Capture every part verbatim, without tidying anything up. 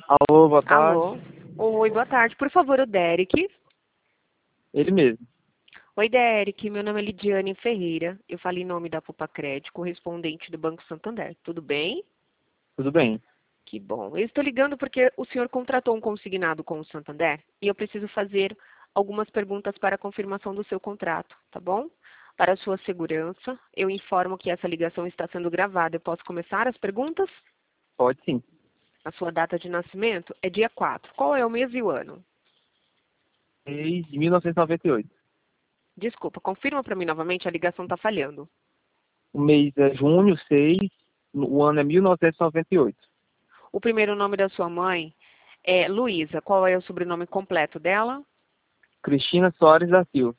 Alô, boa tarde. Alô? Oi, boa tarde. Por favor, o Derek. Ele mesmo. Oi, Derek. Meu nome é Lidiane Ferreira. Eu falo em nome da Pupacred, correspondente do Banco Santander. Tudo bem? Tudo bem? Que bom. Eu estou ligando porque o senhor contratou um consignado com o Santander e eu preciso fazer algumas perguntas para a confirmação do seu contrato, tá bom? Para a sua segurança, eu informo que essa ligação está sendo gravada. Eu posso começar as perguntas? Pode sim. A sua data de nascimento é dia quatro. Qual é o mês e o ano? Desde mil novecentos e noventa e oito. Desculpa, confirma para mim novamente, a ligação está falhando. O mês é junho seis, o ano é mil novecentos e noventa e oito. O primeiro nome da sua mãe é Luísa. Qual é o sobrenome completo dela? Cristina Soares da Silva.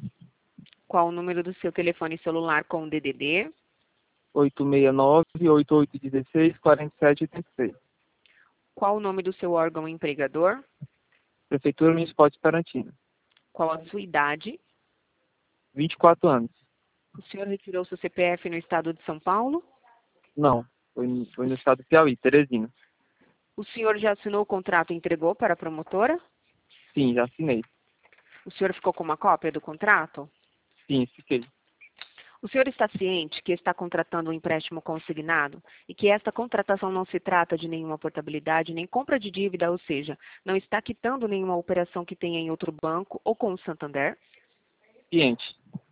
Qual o número do seu telefone celular com o D D D? oito seis nove, oito oito um seis, quatro sete oito seis. Qual o nome do seu órgão empregador? Prefeitura Municipal de Esperantina. Qual a sua idade? vinte e quatro anos. O senhor retirou seu C P F no estado de São Paulo? Não, foi, no- foi no estado do Piauí, Teresina. O senhor já assinou o contrato e entregou para a promotora? Sim, já assinei. O senhor ficou com uma cópia do contrato? Sim, fiquei. O senhor está ciente que está contratando um empréstimo consignado e que esta contratação não se trata de nenhuma portabilidade nem compra de dívida, ou seja, não está quitando nenhuma operação que tenha em outro banco ou com o Santander? Ciente.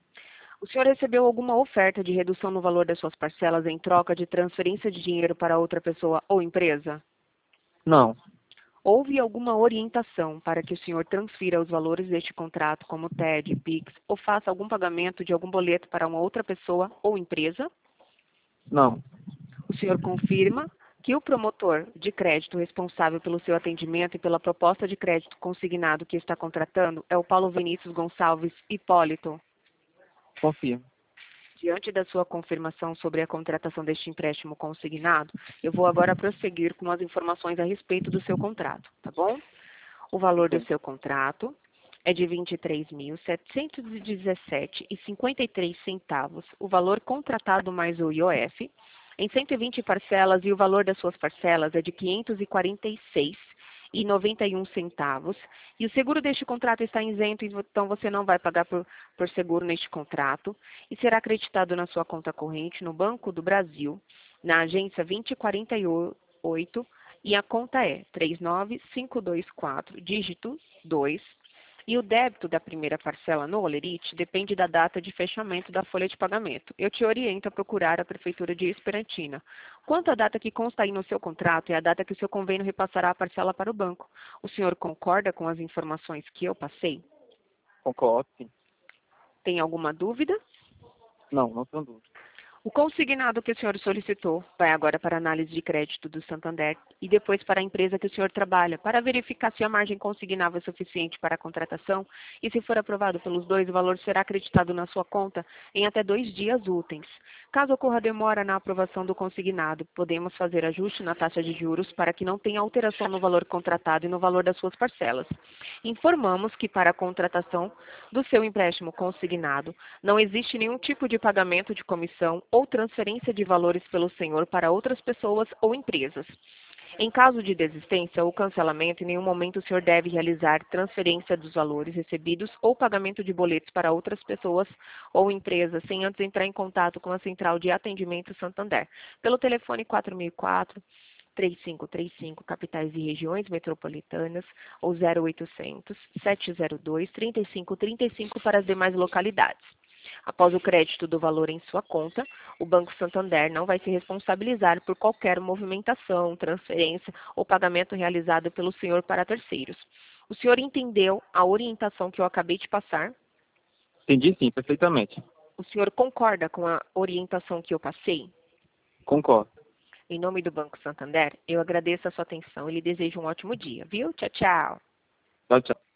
O senhor recebeu alguma oferta de redução no valor das suas parcelas em troca de transferência de dinheiro para outra pessoa ou empresa? Não, Houve alguma orientação para que o senhor transfira os valores deste contrato, como T E D, Pix, ou faça algum pagamento de algum boleto para uma outra pessoa ou empresa? não, O senhor confirma que o promotor de crédito responsável pelo seu atendimento e pela proposta de crédito consignado que está contratando é o Paulo Vinícius Gonçalves Hipólito? confirmo. Diante da sua confirmação sobre a contratação deste empréstimo consignado, eu vou agora prosseguir com as informações a respeito do seu contrato, tá bom? O valor do Sim. seu contrato é de vinte e três mil, setecentos e dezessete reais e cinquenta e três centavos, o valor contratado mais o I O F, em cento e vinte parcelas, e o valor das suas parcelas é de quinhentos e quarenta e seis reais e noventa e um centavos. E o seguro deste contrato está isento, então você não vai pagar por, por seguro neste contrato, e será acreditado na sua conta corrente no Banco do Brasil, na agência vinte e quarenta e oito, e a conta é três nove cinco dois quatro, dígito dois, e o débito da primeira parcela no Olerite depende da data de fechamento da folha de pagamento. Eu te oriento a procurar a Prefeitura de Esperantina. Quanto à data que consta aí no seu contrato, é a data que o seu convênio repassará a parcela para o banco. O senhor concorda com as informações que eu passei? Concordo, sim. Tem alguma dúvida? Não, não tenho dúvida. O consignado que o senhor solicitou vai agora para a análise de crédito do Santander e depois para a empresa que o senhor trabalha, para verificar se a margem consignável é suficiente para a contratação, e se for aprovado pelos dois, o valor será acreditado na sua conta em até dois dias úteis. Caso ocorra demora na aprovação do consignado, podemos fazer ajuste na taxa de juros para que não tenha alteração no valor contratado e no valor das suas parcelas. Informamos que para a contratação do seu empréstimo consignado, não existe nenhum tipo de pagamento de comissão ou transferência de valores pelo senhor para outras pessoas ou empresas. Em caso de desistência ou cancelamento, em nenhum momento o senhor deve realizar transferência dos valores recebidos ou pagamento de boletos para outras pessoas ou empresas, sem antes entrar em contato com a Central de Atendimento Santander, pelo telefone quatro mil e quatro, três cinco três cinco, capitais e regiões metropolitanas, ou zero oitocentos, sete zero dois, trinta e cinco trinta e cinco para as demais localidades. Após o crédito do valor em sua conta, o Banco Santander não vai se responsabilizar por qualquer movimentação, transferência ou pagamento realizado pelo senhor para terceiros. O senhor entendeu a orientação que eu acabei de passar? Entendi sim, perfeitamente. O senhor concorda com a orientação que eu passei? Concordo. Em nome do Banco Santander, eu agradeço a sua atenção e lhe desejo um ótimo dia, viu? Tchau, tchau. Tchau, tchau.